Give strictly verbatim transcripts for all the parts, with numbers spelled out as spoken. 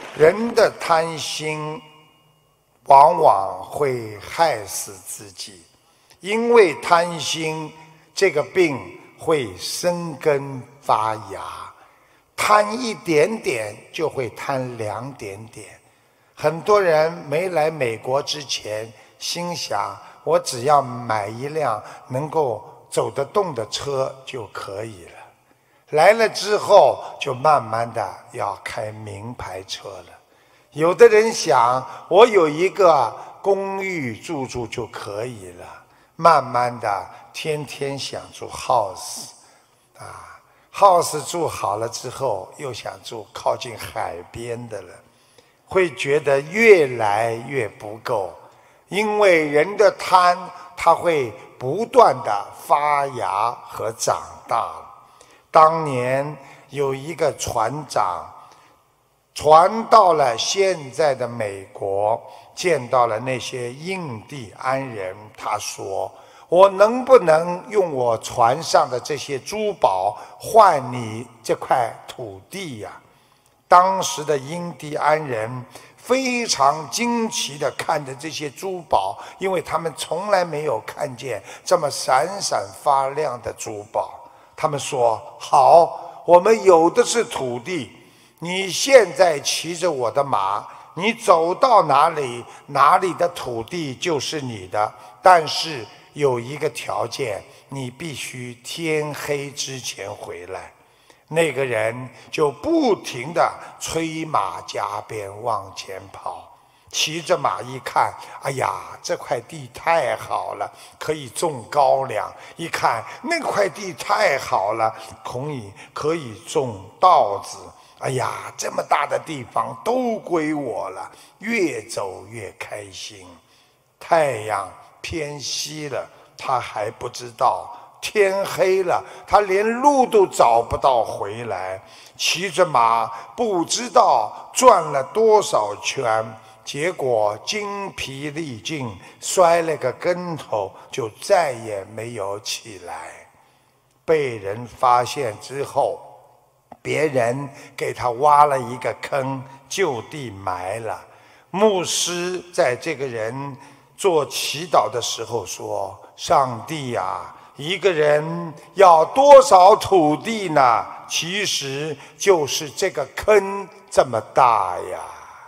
人的贪心往往会害死自己，因为贪心这个病会生根发芽，贪一点点就会贪两点点。很多人没来美国之前心想，我只要买一辆能够走得动的车就可以了，来了之后就慢慢的要开名牌车了。有的人想，我有一个公寓住住就可以了，慢慢的天天想住 house 啊 house 住好了之后又想住靠近海边的了，会觉得越来越不够，因为人的贪它会不断的发芽和长大。当年有一个船长传到了现在的美国，见到了那些印第安人，他说，我能不能用我船上的这些珠宝换你这块土地呀？当时的印第安人非常惊奇地看着这些珠宝，因为他们从来没有看见这么闪闪发亮的珠宝。他们说，好，我们有的是土地，你现在骑着我的马，你走到哪里，哪里的土地就是你的，但是有一个条件，你必须天黑之前回来。那个人就不停地催马加鞭往前跑，骑着马一看，哎呀，这块地太好了，可以种高粱；一看那块地太好了，可以可以种稻子。哎呀，这么大的地方都归我了，越走越开心。太阳偏西了，他还不知道。天黑了，他连路都找不到回来，骑着马不知道转了多少圈，结果精疲力尽，摔了个跟头，就再也没有起来。被人发现之后，别人给他挖了一个坑，就地埋了。牧师在这个人做祈祷的时候说，上帝呀，一个人要多少土地呢？其实就是这个坑这么大呀。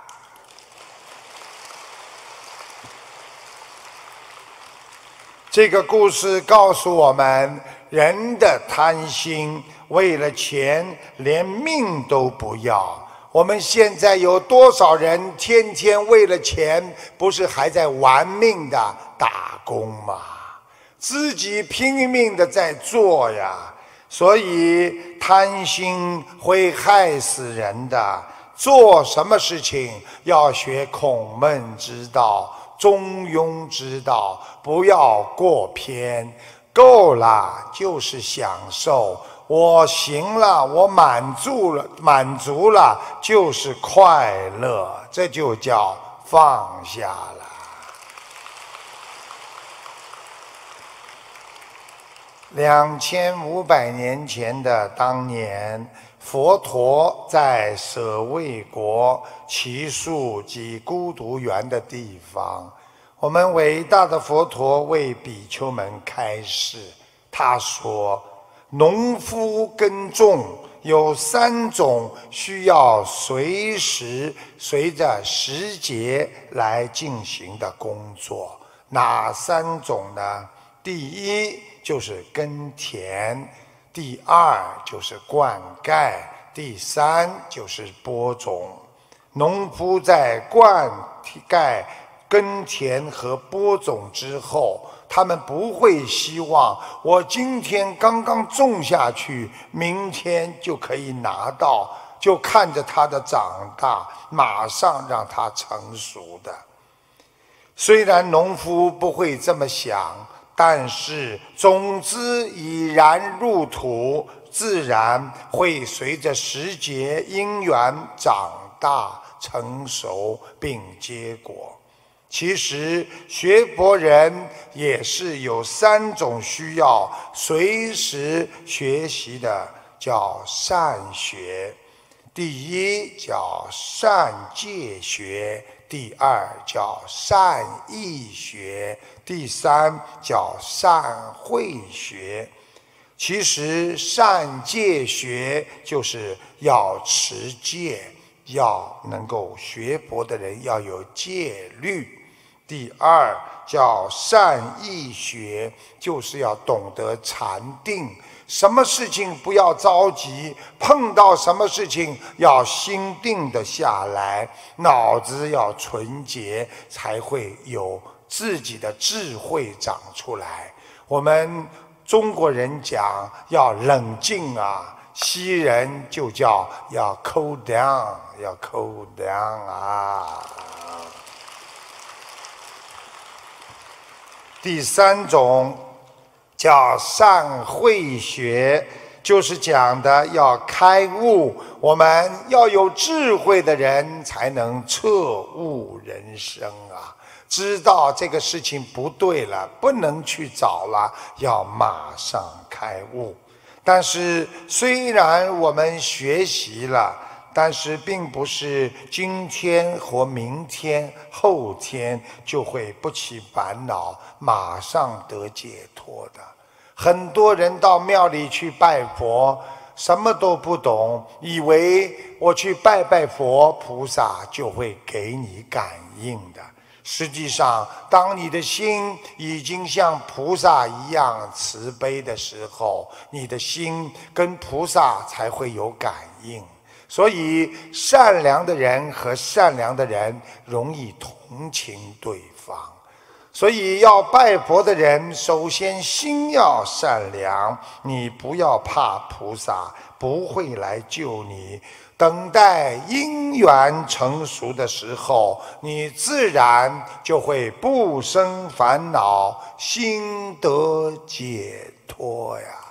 这个故事告诉我们，人的贪心，为了钱连命都不要。我们现在有多少人天天为了钱，不是还在玩命的打工吗？自己拼命的在做呀，所以贪心会害死人的。做什么事情要学孔孟之道、中庸之道，不要过偏。够了就是享受，我行了，我满足了，满足了就是快乐，这就叫放下了。两千五百年前的当年，佛陀在舍卫国祇树及孤独园的地方，我们伟大的佛陀为比丘们开示，他说，农夫耕种有三种需要随时随着时节来进行的工作，哪三种呢？第一就是耕田，第二就是灌溉，第三就是播种。农夫在灌溉、耕田和播种之后，他们不会希望我今天刚刚种下去，明天就可以拿到，就看着它的长大，马上让它成熟的。虽然农夫不会这么想，但是种子已然入土，自然会随着时节因缘长大成熟并结果。其实学佛人也是有三种需要随时学习的，叫善学。 第一叫善戒学，第二叫善意学，第三叫善慧学。其实善戒学就是要持戒，要能够学佛的人要有戒律。第二叫善意学，就是要懂得禅定，什么事情不要着急，碰到什么事情要心定得下来，脑子要纯洁，才会有自己的智慧长出来。我们中国人讲要冷静啊，西人就叫要 cool down， 要 cool down 啊。第三种叫善慧学，就是讲的要开悟，我们要有智慧的人才能彻悟人生啊，知道这个事情不对了，不能去找了，要马上开悟。但是虽然我们学习了，但是并不是今天或明天后天就会不起烦恼，马上得解脱的。很多人到庙里去拜佛，什么都不懂，以为我去拜拜佛，菩萨就会给你感应的。实际上，当你的心已经像菩萨一样慈悲的时候，你的心跟菩萨才会有感应。所以善良的人和善良的人容易同情对方。所以要拜佛的人，首先心要善良，你不要怕菩萨不会来救你，等待因缘成熟的时候，你自然就会不生烦恼，心得解脱呀。